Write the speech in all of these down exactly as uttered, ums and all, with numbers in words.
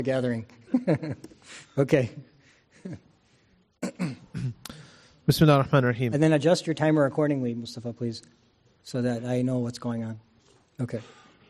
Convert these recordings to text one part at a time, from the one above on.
gathering. Okay. Bismillah ar-Rahman ar-Rahim. And then adjust your timer accordingly, Mustafa, please, so that I know what's going on. Okay.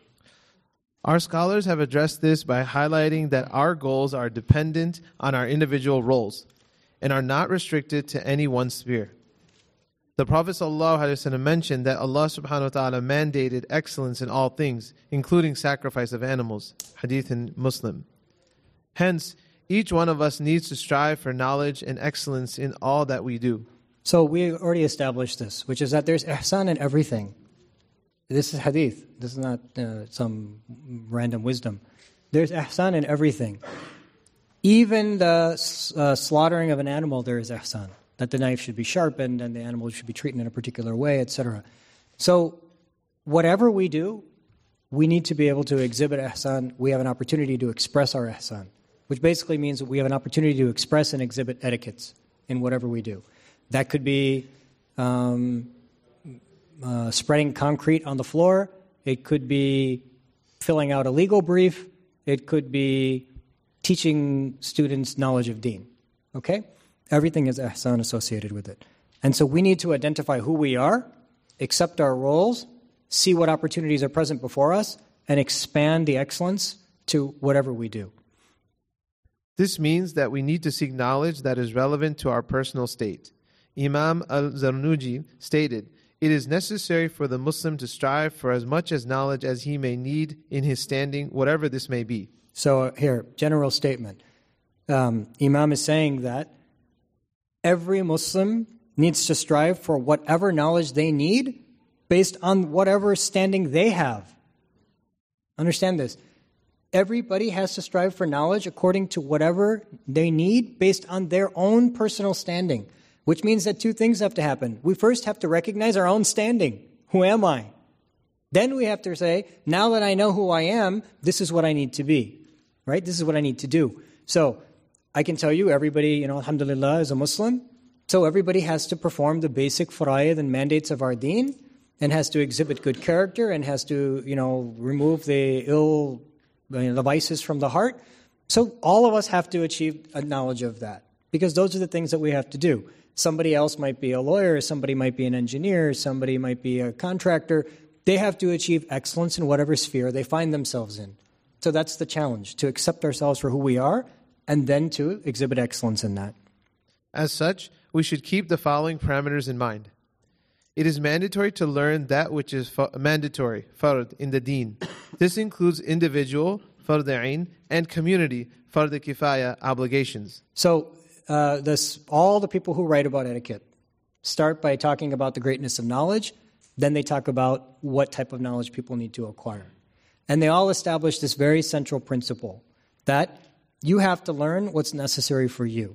Our scholars have addressed this by highlighting that our goals are dependent on our individual roles and are not restricted to any one sphere. The Prophet ﷺ mentioned that Allah subhanahu wa ta'ala mandated excellence in all things, including sacrifice of animals. Hadith in Muslim. Hence, each one of us needs to strive for knowledge and excellence in all that we do. So we already established this, which is that there's ihsan in everything. This is hadith. This is not uh, some random wisdom. There's ihsan in everything. Even the uh, slaughtering of an animal, there is ihsan. That the knife should be sharpened and the animal should be treated in a particular way, et cetera. So whatever we do, we need to be able to exhibit ihsan. We have an opportunity to express our ihsan, which basically means that we have an opportunity to express and exhibit etiquettes in whatever we do. That could be um, uh, spreading concrete on the floor. It could be filling out a legal brief. It could be teaching students knowledge of deen. Okay? Everything is ihsan associated with it. And so we need to identify who we are, accept our roles, see what opportunities are present before us, and expand the excellence to whatever we do. This means that we need to seek knowledge that is relevant to our personal state. Imam al-Zarnuji stated, "It is necessary for the Muslim to strive for as much as knowledge as he may need in his standing, whatever this may be." So here, general statement. Um, Imam is saying that every Muslim needs to strive for whatever knowledge they need based on whatever standing they have. Understand this. Everybody has to strive for knowledge according to whatever they need based on their own personal standing, which means that two things have to happen. We first have to recognize our own standing. Who am I? Then we have to say, now that I know who I am, this is what I need to be. Right? This is what I need to do. So, I can tell you, everybody, you know, alhamdulillah, is a Muslim. So everybody has to perform the basic fara'id and mandates of our deen, and has to exhibit good character, and has to, you know, remove the ill, you know, the vices from the heart. So all of us have to achieve a knowledge of that, because those are the things that we have to do. Somebody else might be a lawyer, somebody might be an engineer, somebody might be a contractor. They have to achieve excellence in whatever sphere they find themselves in. So that's the challenge, to accept ourselves for who we are, and then to exhibit excellence in that. As such, we should keep the following parameters in mind. It is mandatory to learn that which is fa- mandatory, fard, in the deen. This includes individual, fard ayn, and community, fard kifaya, obligations. So, uh, this, all the people who write about etiquette start by talking about the greatness of knowledge, then they talk about what type of knowledge people need to acquire. And they all establish this very central principle, that you have to learn what's necessary for you.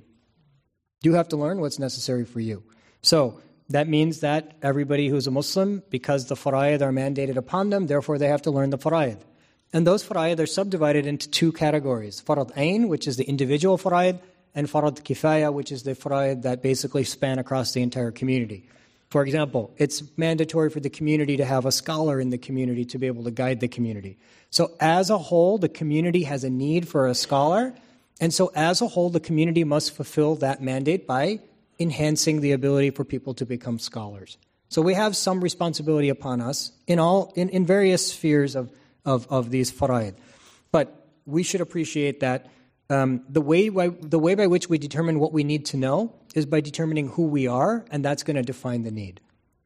You have to learn what's necessary for you. So that means that everybody who's a Muslim, because the fara'id are mandated upon them, therefore they have to learn the fara'id. And those fara'id are subdivided into two categories. Farad ayn, which is the individual fara'id, and farad kifaya, which is the fara'id that basically span across the entire community. For example, it's mandatory for the community to have a scholar in the community to be able to guide the community. So as a whole, the community has a need for a scholar, and so as a whole, the community must fulfill that mandate by enhancing the ability for people to become scholars. So we have some responsibility upon us in all in, in various spheres of, of, of these fara'id. But we should appreciate that um, the way by, the way by which we determine what we need to know is by determining who we are, and that's going to define the need.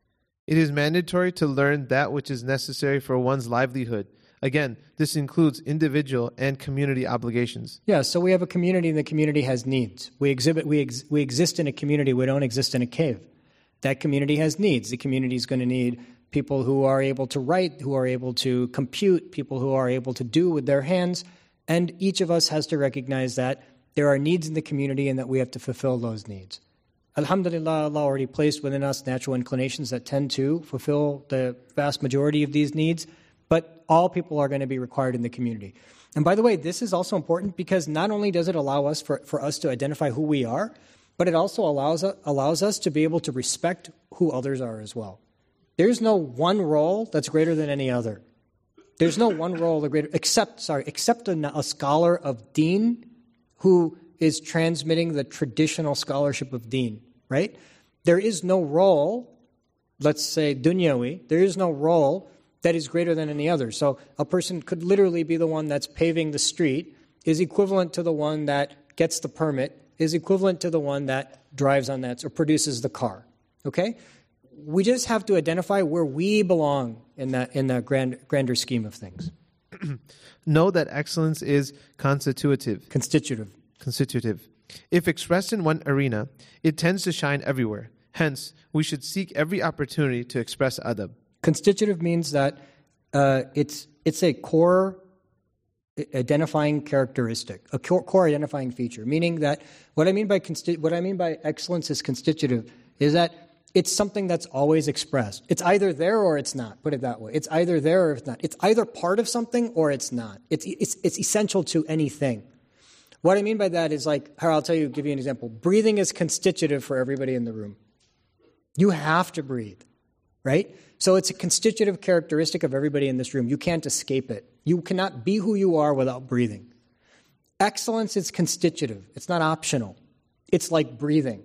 It is mandatory to learn that which is necessary for one's livelihood. Again, this includes individual and community obligations. Yeah, so we have a community, and the community has needs. We exhibit, we ex, we exist in a community. We don't exist in a cave. That community has needs. The community is going to need people who are able to write, who are able to compute, people who are able to do with their hands, and each of us has to recognize that there are needs in the community and that we have to fulfill those needs. Alhamdulillah, Allah already placed within us natural inclinations that tend to fulfill the vast majority of these needs, but all people are going to be required in the community. And by the way, this is also important because not only does it allow us for, for us to identify who we are, but it also allows, allows us to be able to respect who others are as well. There's no one role that's greater than any other. There's no one role or greater, except, sorry, except a, a scholar of deen who is transmitting the traditional scholarship of deen, right? There is no role, let's say dunyawi, there is no role that is greater than any other. So a person could literally be the one that's paving the street, is equivalent to the one that gets the permit, is equivalent to the one that drives on that or produces the car, okay? We just have to identify where we belong in that in the grand, grander scheme of things. Know that excellence is constitutive. Constitutive. Constitutive. If expressed in one arena, it tends to shine everywhere. Hence, we should seek every opportunity to express adab. Constitutive means that uh, it's it's a core identifying characteristic, a core, core identifying feature. Meaning that what I mean by consti- what I mean by excellence is constitutive is that it's something that's always expressed. It's either there or it's not. Put it that way. It's either there or it's not. It's either part of something or it's not. It's it's it's essential to anything. What I mean by that is like, here, I'll tell you, give you an example. Breathing is constitutive for everybody in the room. You have to breathe, right? So it's a constitutive characteristic of everybody in this room. You can't escape it. You cannot be who you are without breathing. Excellence is constitutive. It's not optional. It's like breathing.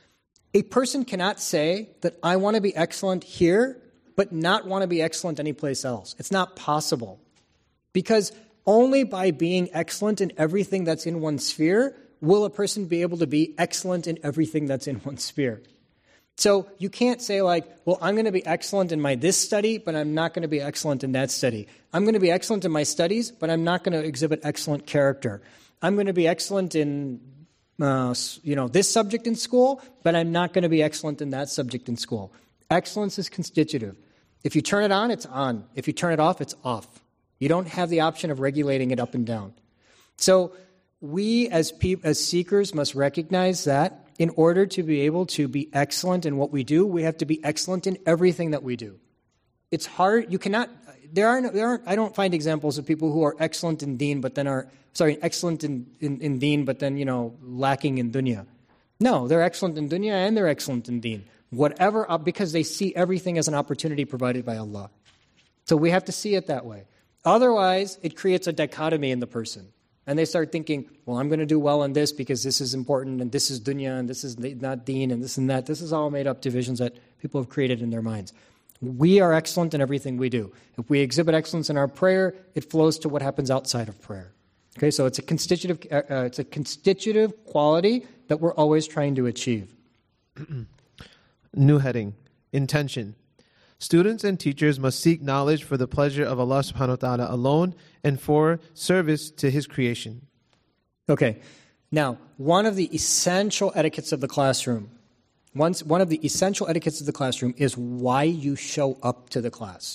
A person cannot say that I want to be excellent here, but not want to be excellent anyplace else. It's not possible. Because only by being excellent in everything that's in one sphere will a person be able to be excellent in everything that's in one sphere. So you can't say like, well, I'm going to be excellent in my this study, but I'm not going to be excellent in that study. I'm going to be excellent in my studies, but I'm not going to exhibit excellent character. I'm going to be excellent in uh, you know, this subject in school, but I'm not going to be excellent in that subject in school. Excellence is constitutive. If you turn it on, it's on. If you turn it off, it's off. You don't have the option of regulating it up and down. So we as pe- as seekers must recognize that in order to be able to be excellent in what we do, we have to be excellent in everything that we do. It's hard. You cannot. There aren't. There aren't. I don't find examples of people who are excellent in deen, but then are sorry, excellent in, in, in deen, but then you know lacking in dunya. No, they're excellent in dunya and they're excellent in deen. Whatever, because they see everything as an opportunity provided by Allah. So we have to see it that way. Otherwise, it creates a dichotomy in the person. And they start thinking, well, I'm going to do well on this because this is important, and this is dunya, and this is not deen, and this and that. This is all made up divisions that people have created in their minds. We are excellent in everything we do. If we exhibit excellence in our prayer, it flows to what happens outside of prayer. Okay, so it's a constitutive, uh, it's a constitutive quality that we're always trying to achieve. New heading, intention. Students and teachers must seek knowledge for the pleasure of Allah subhanahu wa ta'ala alone and for service to His creation. Okay, now, one of the essential etiquettes of the classroom, once, one of the essential etiquettes of the classroom is why you show up to the class.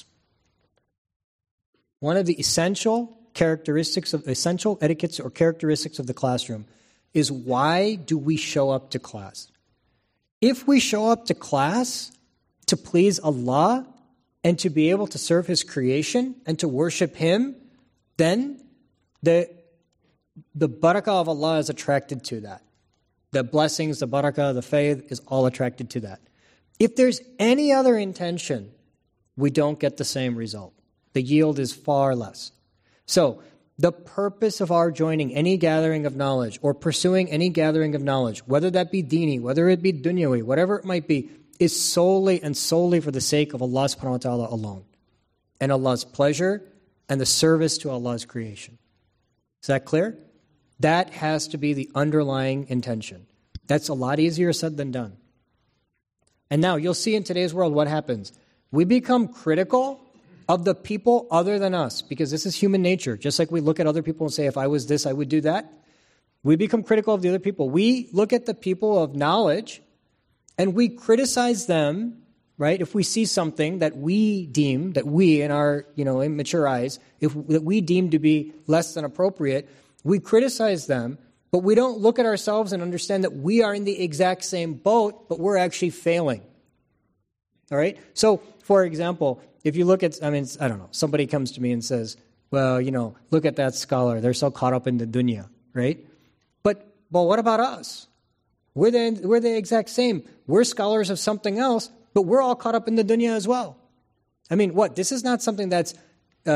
One of the essential characteristics of, essential etiquettes or characteristics of the classroom is why do we show up to class? If we show up to class to please Allah and to be able to serve His creation and to worship Him, then the, the barakah of Allah is attracted to that. The blessings, the barakah, the faith is all attracted to that. If there's any other intention, we don't get the same result. The yield is far less. So, the purpose of our joining any gathering of knowledge or pursuing any gathering of knowledge, whether that be dini, whether it be dunyawi, whatever it might be, is solely and solely for the sake of Allah subhanahu wa ta'ala alone and Allah's pleasure and the service to Allah's creation. Is that clear? That has to be the underlying intention. That's a lot easier said than done. And now you'll see in today's world what happens. We become critical of the people other than us because this is human nature. Just like we look at other people and say, if I was this, I would do that. We become critical of the other people. We look at the people of knowledge and we criticize them, right? If we see something that we deem, that we in our, you know, immature eyes, if that we deem to be less than appropriate, we criticize them, but we don't look at ourselves and understand that we are in the exact same boat, but we're actually failing. All right? So, for example, if you look at, I mean, I don't know, somebody comes to me and says, well, you know, look at that scholar. They're so caught up in the dunya, right? But, well, what about us? We're the, we're the exact same. We're scholars of something else, but we're all caught up in the dunya as well. I mean, what? This is not something that's uh,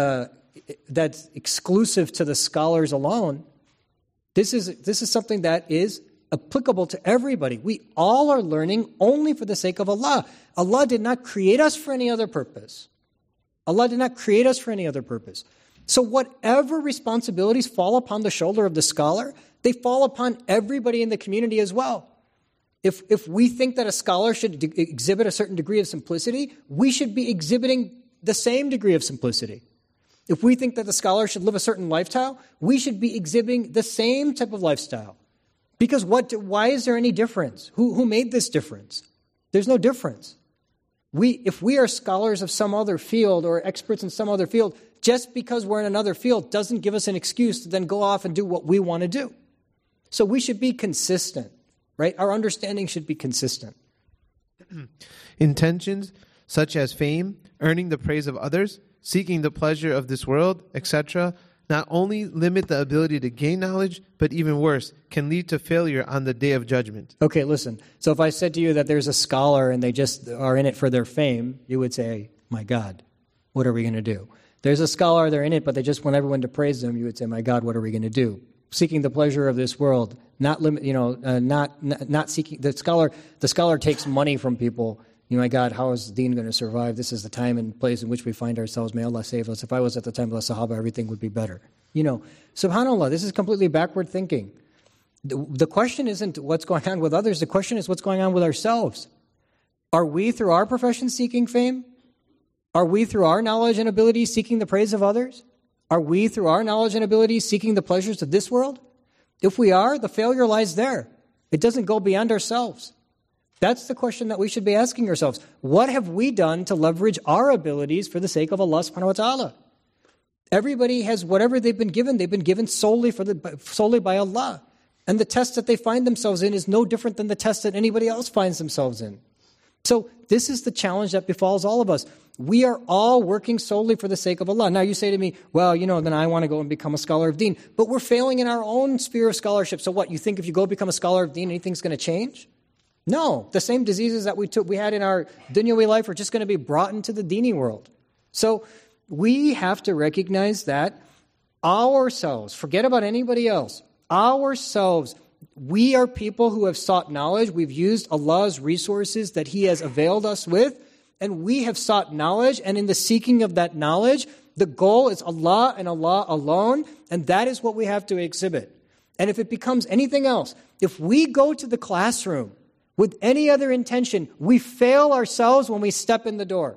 that's exclusive to the scholars alone. This is this is something that is applicable to everybody. We all are learning only for the sake of Allah. Allah did not create us for any other purpose. Allah did not create us for any other purpose. So whatever responsibilities fall upon the shoulder of the scholar, they fall upon everybody in the community as well. If if we think that a scholar should de- exhibit a certain degree of simplicity, we should be exhibiting the same degree of simplicity. If we think that the scholar should live a certain lifestyle, we should be exhibiting the same type of lifestyle. Because what? Why is there any difference? Who who made this difference? There's no difference. We, if we are scholars of some other field or experts in some other field, just because we're in another field doesn't give us an excuse to then go off and do what we want to do. So we should be consistent, right? Our understanding should be consistent. Intentions such as fame, earning the praise of others, seeking the pleasure of this world, et cetera, not only limit the ability to gain knowledge, but even worse, can lead to failure on the day of judgment. Okay, listen. So if I said to you that there's a scholar and they just are in it for their fame, you would say, my God, what are we going to do? There's a scholar, they're in it, but they just want everyone to praise them. You would say, my God, what are we going to do? Seeking the pleasure of this world, not limit, you know, uh, not, not not seeking. The scholar, the scholar takes money from people. You know, my God, how is the deen going to survive? This is the time and place in which we find ourselves. May Allah save us. If I was at the time of the Sahaba, everything would be better. You know, subhanAllah, this is completely backward thinking. The, the question isn't what's going on with others. The question is what's going on with ourselves. Are we, through our profession, seeking fame? Are we, through our knowledge and ability, seeking the praise of others? Are we, through our knowledge and ability, seeking the pleasures of this world? If we are, the failure lies there. It doesn't go beyond ourselves. That's the question that we should be asking ourselves. What have we done to leverage our abilities for the sake of Allah subhanahu wa ta'ala? Everybody has whatever they've been given, they've been given solely for the solely by Allah. And the test that they find themselves in is no different than the test that anybody else finds themselves in. So this is the challenge that befalls all of us. We are all working solely for the sake of Allah. Now you say to me, well, you know, then I want to go and become a scholar of deen. But we're failing in our own sphere of scholarship. So what, you think if you go become a scholar of deen, anything's going to change? No, the same diseases that we took, we had in our dunyawi life are just going to be brought into the dini world. So we have to recognize that ourselves, forget about anybody else, ourselves, we are people who have sought knowledge. We've used Allah's resources that He has availed us with, and we have sought knowledge, and in the seeking of that knowledge, the goal is Allah and Allah alone, and that is what we have to exhibit. And if it becomes anything else, if we go to the classroom with any other intention, we fail ourselves when we step in the door.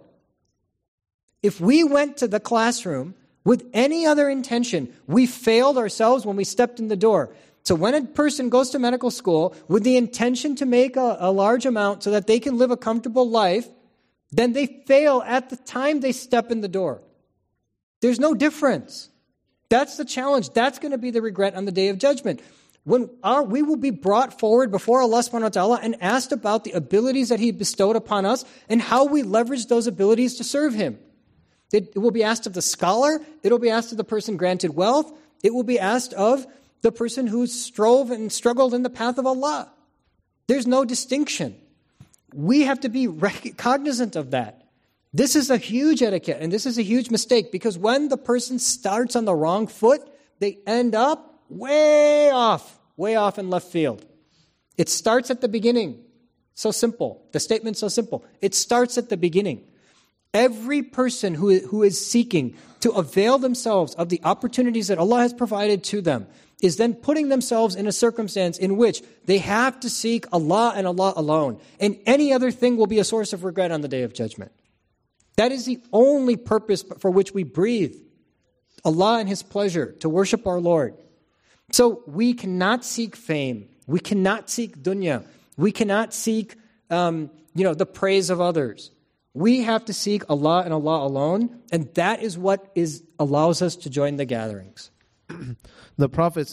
If we went to the classroom with any other intention, we failed ourselves when we stepped in the door. So when a person goes to medical school with the intention to make a, a large amount so that they can live a comfortable life, then they fail at the time they step in the door. There's no difference. That's the challenge. That's going to be the regret on the day of judgment. When our, we will be brought forward before Allah subhanahu wa ta'ala and asked about the abilities that He bestowed upon us and how we leverage those abilities to serve Him. It, it will be asked of the scholar. It will be asked of the person granted wealth. It will be asked of the person who strove and struggled in the path of Allah. There's no distinction. We have to be rec- cognizant of that. This is a huge etiquette, and this is a huge mistake, because when the person starts on the wrong foot, they end up way off, way off in left field. It starts at the beginning. So simple. The statement's so simple. It starts at the beginning. Every person who, who is seeking to avail themselves of the opportunities that Allah has provided to them is then putting themselves in a circumstance in which they have to seek Allah and Allah alone. And any other thing will be a source of regret on the day of judgment. That is the only purpose for which we breathe. Allah and His pleasure, to worship our Lord. So we cannot seek fame. We cannot seek dunya. We cannot seek, um, you know, the praise of others. We have to seek Allah and Allah alone, and that is what is allows us to join the gatherings. The Prophet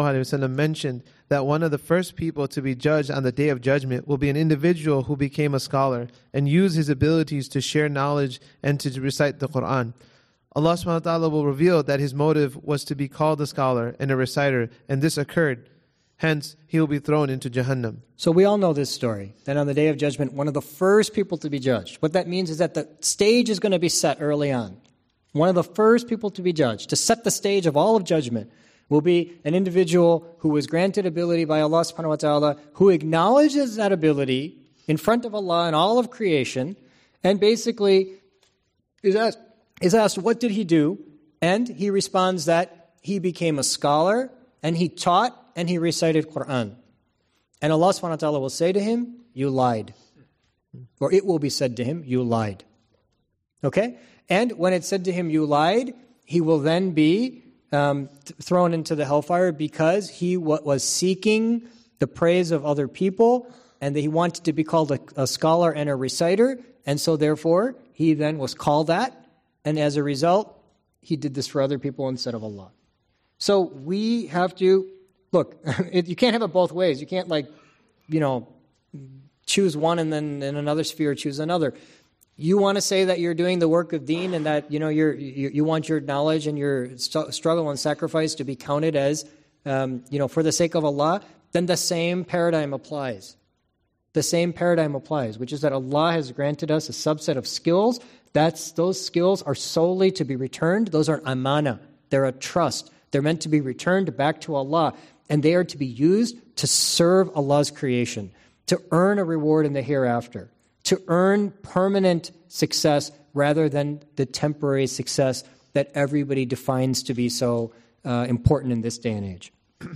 ﷺ mentioned that one of the first people to be judged on the Day of Judgment will be an individual who became a scholar and used his abilities to share knowledge and to recite the Quran. Allah subhanahu wa ta'ala will reveal that his motive was to be called a scholar and a reciter, and this occurred. Hence, he will be thrown into Jahannam. So we all know this story, that on the Day of Judgment, one of the first people to be judged. What that means is that the stage is going to be set early on. One of the first people to be judged, to set the stage of all of judgment, will be an individual who was granted ability by Allah subhanahu wa ta'ala, who acknowledges that ability in front of Allah and all of creation, and basically is asked, is asked, what did he do? And he responds that he became a scholar, and he taught, and he recited Quran. And Allah subhanahu wa ta'ala will say to him, you lied. Or it will be said to him, you lied. Okay? And when it's said to him, you lied, he will then be um, th- thrown into the hellfire because he w- was seeking the praise of other people, and that he wanted to be called a, a scholar and a reciter, and so therefore he then was called that, and as a result, he did this for other people instead of Allah. So we have to, look, it, you can't have it both ways. You can't like, you know, choose one and then in another sphere choose another. You want to say that you're doing the work of deen and that, you know, you're, you, you want your knowledge and your st- struggle and sacrifice to be counted as, um, you know, for the sake of Allah, then the same paradigm applies. The same paradigm applies, which is that Allah has granted us a subset of skills. That's, those skills are solely to be returned. Those are amana. They're a trust. They're meant to be returned back to Allah, and they are to be used to serve Allah's creation, to earn a reward in the hereafter, to earn permanent success rather than the temporary success that everybody defines to be so uh, important in this day and age.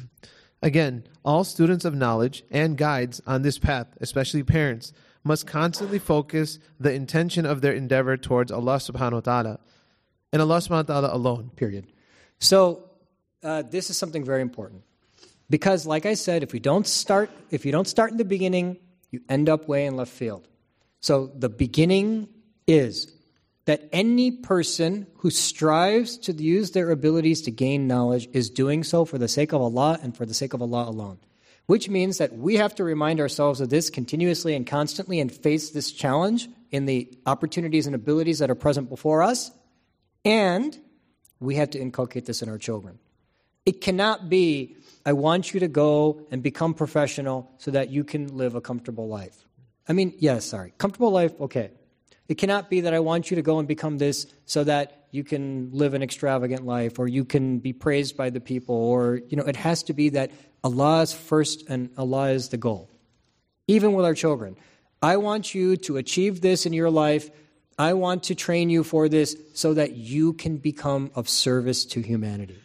Again, all students of knowledge and guides on this path, especially parents, must constantly focus the intention of their endeavor towards Allah subhanahu wa ta'ala and Allah subhanahu wa ta'ala alone. Period. So uh, this is something very important. Because like I said, if we don't start, if you don't start in the beginning, you end up way in left field. So the beginning is that any person who strives to use their abilities to gain knowledge is doing so for the sake of Allah and for the sake of Allah alone. Which means that we have to remind ourselves of this continuously and constantly and face this challenge in the opportunities and abilities that are present before us. And we have to inculcate this in our children. It cannot be, I want you to go and become professional so that you can live a comfortable life. I mean, yes, sorry. Comfortable life, okay. It cannot be that I want you to go and become this so that you can live an extravagant life or you can be praised by the people, or, you know, it has to be that Allah is first and Allah is the goal. Even with our children. I want you to achieve this in your life. I want to train you for this so that you can become of service to humanity.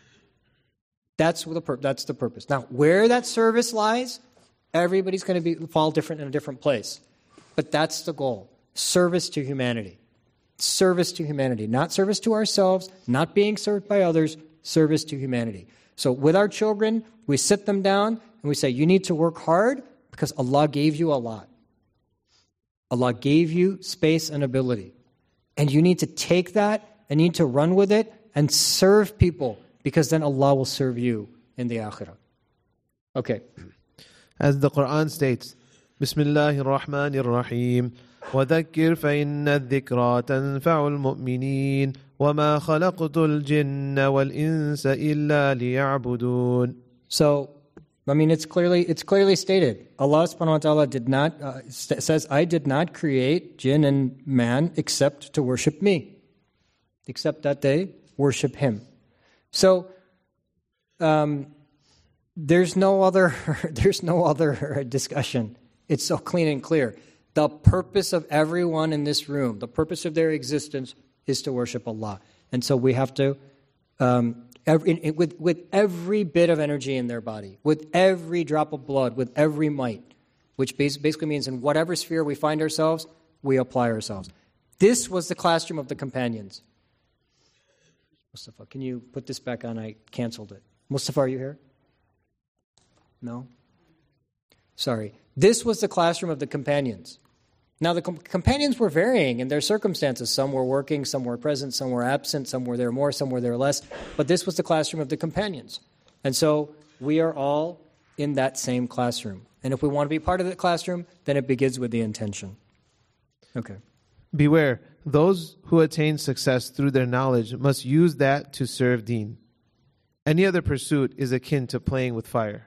That's the pur- that's the purpose. Now, where that service lies, everybody's going to be fall different in a different place. But that's the goal. Service to humanity. Service to humanity. Not service to ourselves, not being served by others, service to humanity. So with our children, we sit them down and we say, you need to work hard because Allah gave you a lot. Allah gave you space and ability. And you need to take that and you need to run with it and serve people, because then Allah will serve you in the akhirah. Okay. As the Quran states, Bismillahir Rahmanir Rahim, وَذَكِّرْ فَإِنَّ الذِّكْرَى تَنْفَعُ الْمُؤْمِنِينَ وَمَا خَلَقْتُ الْجِنَّ وَالْإِنسَ إِلَّا لِيَعْبُدُونَ. So, I mean, it's clearly it's clearly stated. Allah subhanahu wa ta'ala did not, uh, st- says, I did not create jinn and man except to worship me. Except that they worship Him. So, um, there's no other there's no other discussion. It's so clean and clear. The purpose of everyone in this room, the purpose of their existence, is to worship Allah. And so we have to, um, every, in, with, with every bit of energy in their body, with every drop of blood, with every might, which basically means in whatever sphere we find ourselves, we apply ourselves. This was the classroom of the companions. Mustafa, can you put this back on? I canceled it. Mustafa, are you here? No? Sorry. This was the classroom of the companions. Now, the com- companions were varying in their circumstances. Some were working, some were present, some were absent, some were there more, some were there less. But this was the classroom of the companions. And so we are all in that same classroom. And if we want to be part of that classroom, then it begins with the intention. Okay. Beware, those who attain success through their knowledge must use that to serve deen. Any other pursuit is akin to playing with fire.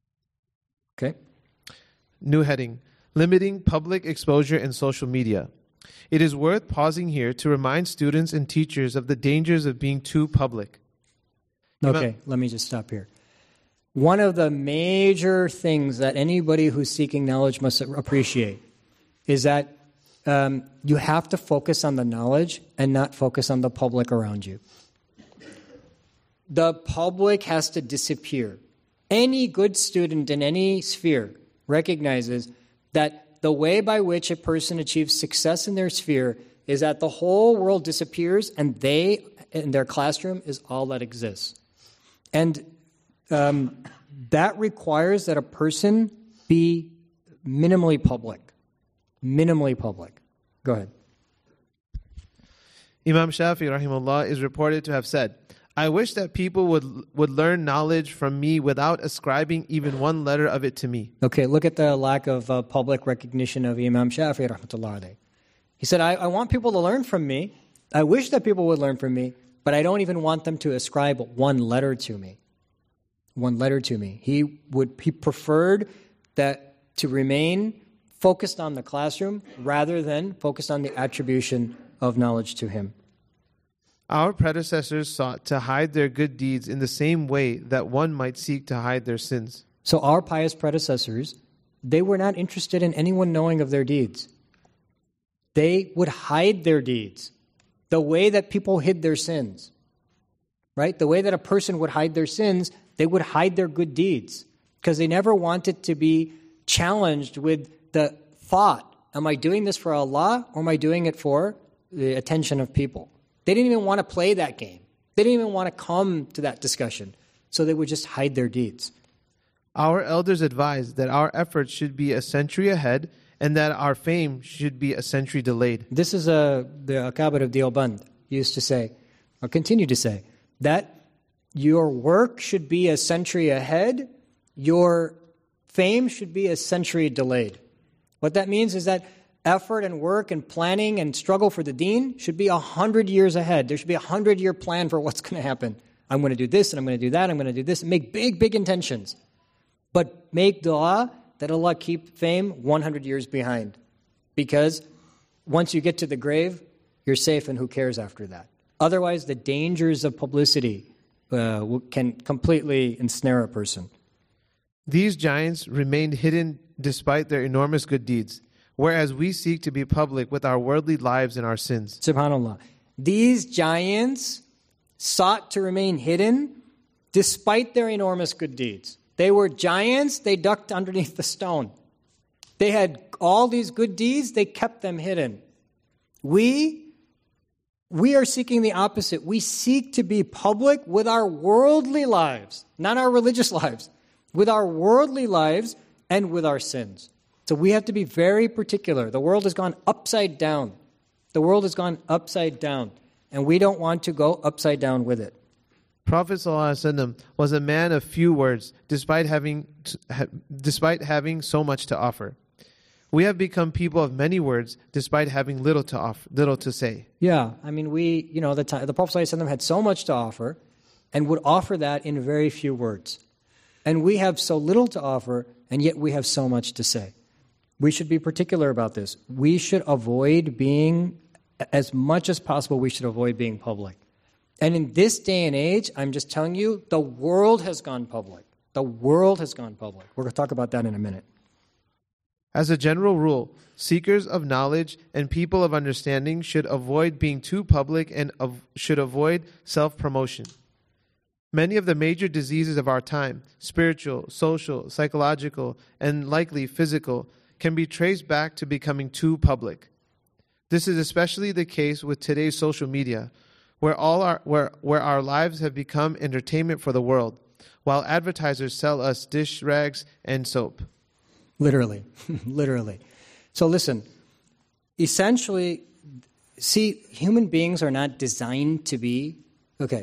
Okay. New heading, limiting public exposure in social media. It is worth pausing here to remind students and teachers of the dangers of being too public. Okay, let me just stop here. One of the major things that anybody who's seeking knowledge must appreciate is that um, you have to focus on the knowledge and not focus on the public around you. The public has to disappear. Any good student in any sphere recognizes that the way by which a person achieves success in their sphere is that the whole world disappears and they, in their classroom, is all that exists. And um, that requires that a person be minimally public. Minimally public. Go ahead. Imam Shafi, rahimahullah, is reported to have said, I wish that people would would learn knowledge from me without ascribing even one letter of it to me. Okay, look at the lack of uh, public recognition of Imam Shafi, rahmatullah alayh. He said, I, I want people to learn from me. I wish that people would learn from me, but I don't even want them to ascribe one letter to me. One letter to me. He would he preferred that to remain focused on the classroom rather than focused on the attribution of knowledge to him. Our predecessors sought to hide their good deeds in the same way that one might seek to hide their sins. So our pious predecessors, they were not interested in anyone knowing of their deeds. They would hide their deeds the way that people hid their sins. Right? The way that a person would hide their sins, they would hide their good deeds because they never wanted to be challenged with the thought, am I doing this for Allah or am I doing it for the attention of people? They didn't even want to play that game. They didn't even want to come to that discussion. So they would just hide their deeds. Our elders advised that our efforts should be a century ahead and that our fame should be a century delayed. This is a, the Akabir of Deoband used to say, or continue to say, that your work should be a century ahead, your fame should be a century delayed. What that means is that effort and work and planning and struggle for the deen should be a hundred years ahead. There should be a hundred-year plan for what's going to happen. I'm going to do this and I'm going to do that, I'm going to do this, and make big, big intentions. But make dua that Allah keep fame one hundred years behind. Because once you get to the grave, you're safe and who cares after that? Otherwise, the dangers of publicity uh, can completely ensnare a person. These giants remained hidden despite their enormous good deeds, whereas we seek to be public with our worldly lives and our sins. SubhanAllah. These giants sought to remain hidden despite their enormous good deeds. They were giants, they ducked underneath the stone. They had all these good deeds, they kept them hidden. We, we are seeking the opposite. We seek to be public with our worldly lives, not our religious lives, with our worldly lives and with our sins. So we have to be very particular. The world has gone upside down. The world has gone upside down. And we don't want to go upside down with it. Prophet ﷺ was a man of few words, despite having, despite having so much to offer. We have become people of many words, despite having little to offer, little to say. Yeah, I mean, we, you know, the, time, the Prophet ﷺ had so much to offer and would offer that in very few words. And we have so little to offer, and yet we have so much to say. We should be particular about this. We should avoid being, as much as possible, we should avoid being public. And in this day and age, I'm just telling you, the world has gone public. The world has gone public. We're going to talk about that in a minute. As a general rule, seekers of knowledge and people of understanding should avoid being too public and av- should avoid self-promotion. Many of the major diseases of our time, spiritual, social, psychological, and likely physical, can be traced back to becoming too public. This is especially the case with today's social media, where all our where, where our lives have become entertainment for the world, while advertisers sell us dish rags and soap. Literally, literally. So listen, essentially, see, human beings are not designed to be, okay,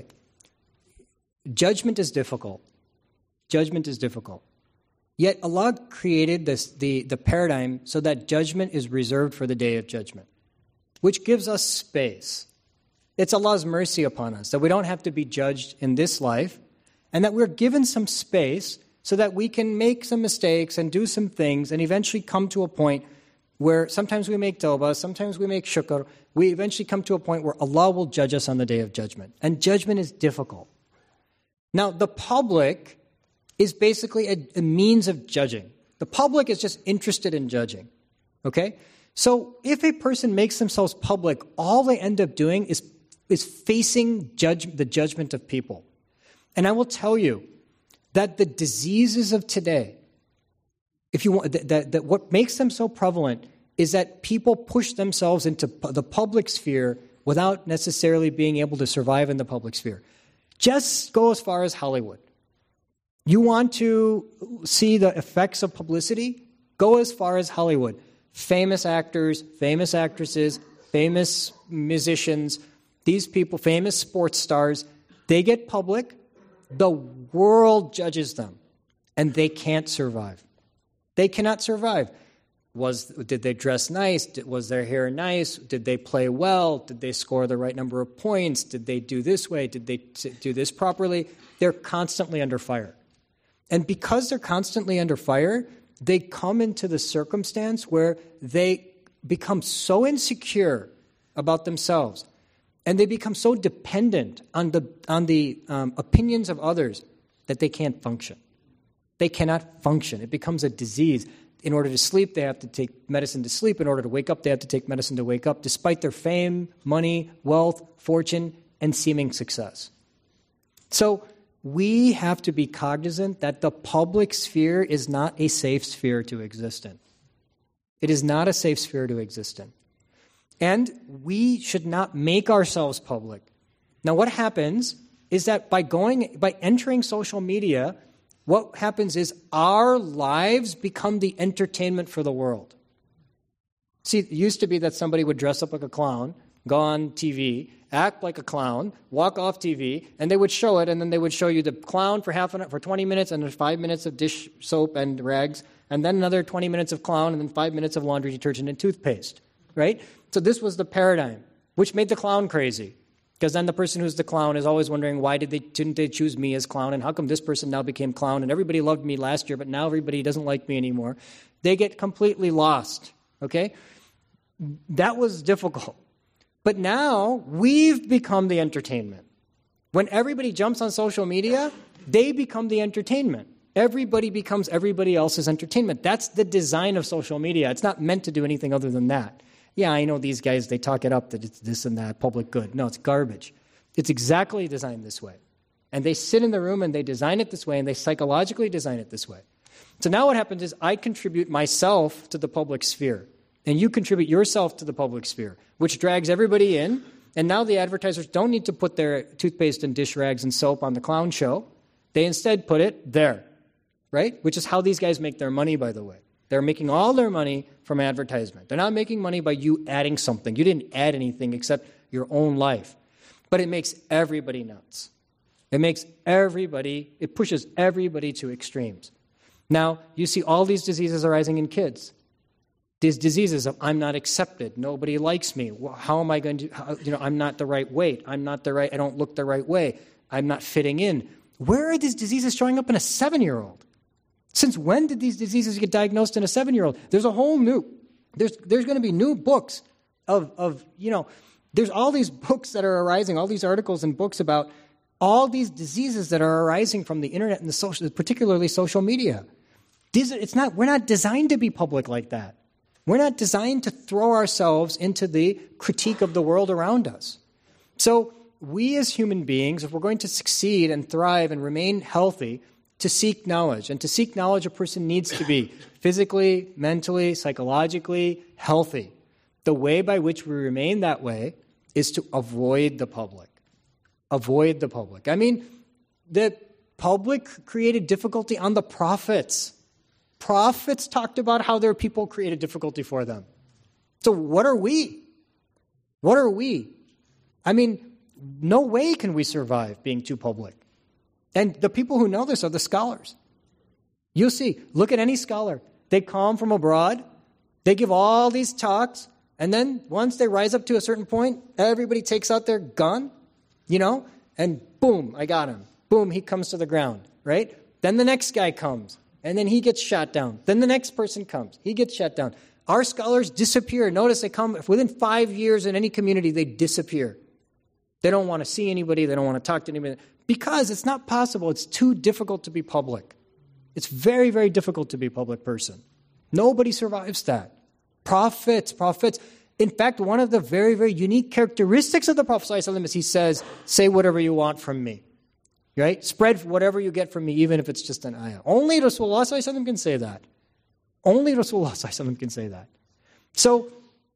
judgment is difficult. Judgment is difficult. Yet Allah created this, the, the paradigm so that judgment is reserved for the day of judgment, which gives us space. It's Allah's mercy upon us that we don't have to be judged in this life and that we're given some space so that we can make some mistakes and do some things and eventually come to a point where sometimes we make tawbah, sometimes we make shukr. We eventually come to a point where Allah will judge us on the day of judgment. And judgment is difficult. Now, the public is basically a, a means of judging. The public is just interested in judging. Okay? So if a person makes themselves public, all they end up doing is, is facing judge, the judgment of people. And I will tell you that the diseases of today, if you want, that, that, that what makes them so prevalent is that people push themselves into the public sphere without necessarily being able to survive in the public sphere. Just go as far as Hollywood. You want to see the effects of publicity? Go as far as Hollywood. Famous actors, famous actresses, famous musicians, these people, famous sports stars, they get public, the world judges them, and they can't survive. They cannot survive. Was, did they dress nice? Did, was their hair nice? Did they play well? Did they score the right number of points? Did they do this way? Did they t- do this properly? They're constantly under fire. And because they're constantly under fire, they come into the circumstance where they become so insecure about themselves, and they become so dependent on the, on the um, opinions of others that they can't function. They cannot function. It becomes a disease. In order to sleep, they have to take medicine to sleep. In order to wake up, they have to take medicine to wake up, despite their fame, money, wealth, fortune, and seeming success. So we have to be cognizant that the public sphere is not a safe sphere to exist in. It is not a safe sphere to exist in. And we should not make ourselves public. Now, what happens is that by going, by entering social media, what happens is our lives become the entertainment for the world. See, it used to be that somebody would dress up like a clown, go on T V, act like a clown, walk off T V, and they would show it, and then they would show you the clown for half an hour, for twenty minutes, and there's five minutes of dish soap and rags, and then another twenty minutes of clown, and then five minutes of laundry detergent and toothpaste, right? So this was the paradigm, which made the clown crazy. Because then the person who's the clown is always wondering, why did they, didn't they choose me as clown? And how come this person now became clown? And everybody loved me last year, but now everybody doesn't like me anymore. They get completely lost, okay? That was difficult. But now we've become the entertainment. When everybody jumps on social media, they become the entertainment. Everybody becomes everybody else's entertainment. That's the design of social media. It's not meant to do anything other than that. Yeah, I know these guys, they talk it up that it's this and that, public good. No, it's garbage. It's exactly designed this way. And they sit in the room and they design it this way, and they psychologically design it this way. So now what happens is I contribute myself to the public sphere, and you contribute yourself to the public sphere, which drags everybody in, and now the advertisers don't need to put their toothpaste and dish rags and soap on the clown show. They instead put it there, right? Which is how these guys make their money, by the way. They're making all their money from advertisement. They're not making money by you adding something. You didn't add anything except your own life. But it makes everybody nuts. It makes everybody, it pushes everybody to extremes. Now, you see all these diseases arising in kids. These diseases of, I'm not accepted, nobody likes me, how am I going to, how, you know, I'm not the right weight, I'm not the right, I don't look the right way, I'm not fitting in. Where are these diseases showing up in a seven-year-old? Since when did these diseases get diagnosed in a seven-year-old? There's a whole new, there's there's going to be new books of, of, you know, there's all these books that are arising, all these articles and books about all these diseases that are arising from the internet and the social, particularly social media. These, it's not, we're not designed to be public like that. We're not designed to throw ourselves into the critique of the world around us. So we as human beings, if we're going to succeed and thrive and remain healthy, to seek knowledge. And to seek knowledge, a person needs to be physically, mentally, psychologically healthy. The way by which we remain that way is to avoid the public. Avoid the public. I mean, the public created difficulty on the prophets. Prophets talked about how their people created difficulty for them. So what are we? What are we? I mean, no way can we survive being too public. And the people who know this are the scholars. You'll see, look at any scholar. They come from abroad, they give all these talks, and then once they rise up to a certain point, everybody takes out their gun, you know, and boom, I got him. Boom, he comes to the ground, right? Then the next guy comes, and then he gets shot down. Then the next person comes, he gets shot down. Our scholars disappear. Notice they come within five years in any community, they disappear. They don't want to see anybody. They don't want to talk to anybody. Because it's not possible. It's too difficult to be public. It's very, very difficult to be a public person. Nobody survives that. Prophets, prophets. In fact, one of the very, very unique characteristics of the Prophet ﷺ is he says, say whatever you want from me. Right? Spread whatever you get from me, even if it's just an ayah. Only Rasulullah ﷺ can say that. Only Rasulullah ﷺ can say that. So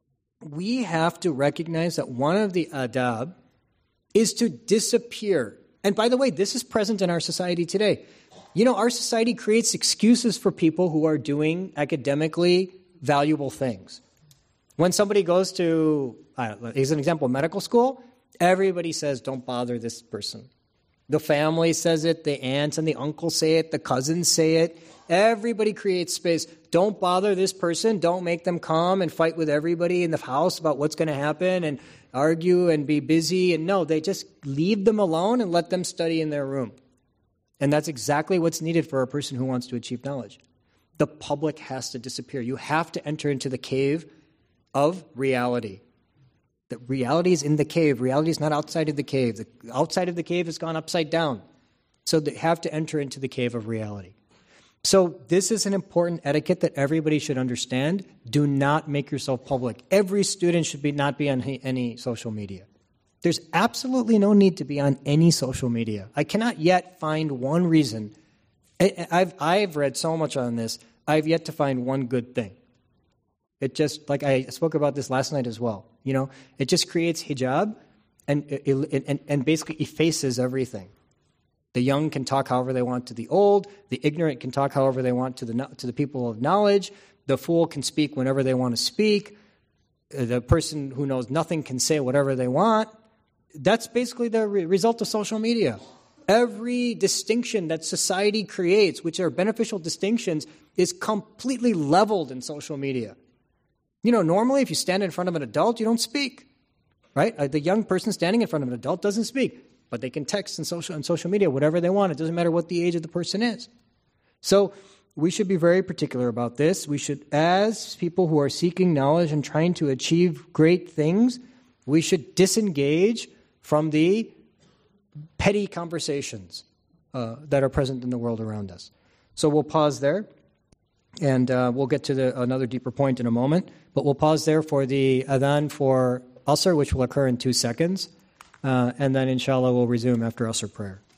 we have to recognize that one of the adab is to disappear. And by the way, this is present in our society today. You know, our society creates excuses for people who are doing academically valuable things. When somebody goes to, uh, as an example, medical school, everybody says, don't bother this person. The family says it, the aunts and the uncles say it, the cousins say it. Everybody creates space. Don't bother this person. Don't make them come and fight with everybody in the house about what's going to happen and argue and be busy. And no, they just leave them alone and let them study in their room. And that's exactly what's needed for a person who wants to achieve knowledge. The public has to disappear. You have to enter into the cave of reality. The reality is in the cave. Reality is not outside of the cave. The outside of the cave has gone upside down. So they have to enter into the cave of reality. So this is an important etiquette that everybody should understand. Do not make yourself public. Every student should be not be on any social media. There's absolutely no need to be on any social media. I cannot yet find one reason. I've, I've read so much on this. I've yet to find one good thing. It just, like I spoke about this last night as well. You know, it just creates hijab and, and, and basically effaces everything. The young can talk however they want to the old. The ignorant can talk however they want to the to the people of knowledge. The fool can speak whenever they want to speak. The person who knows nothing can say whatever they want. That's basically the re- result of social media. Every distinction that society creates, which are beneficial distinctions, is completely leveled in social media. You know, normally if you stand in front of an adult, you don't speak, right? The young person standing in front of an adult doesn't speak, but they can text on social, on social media whatever they want. It doesn't matter what the age of the person is. So we should be very particular about this. We should, as people who are seeking knowledge and trying to achieve great things, we should disengage from the petty conversations uh, that are present in the world around us. So we'll pause there, and uh, we'll get to the, another deeper point in a moment. But we'll pause there for the adhan for Asr, which will occur in two seconds. Uh, and then, inshallah, we'll resume after Asr prayer.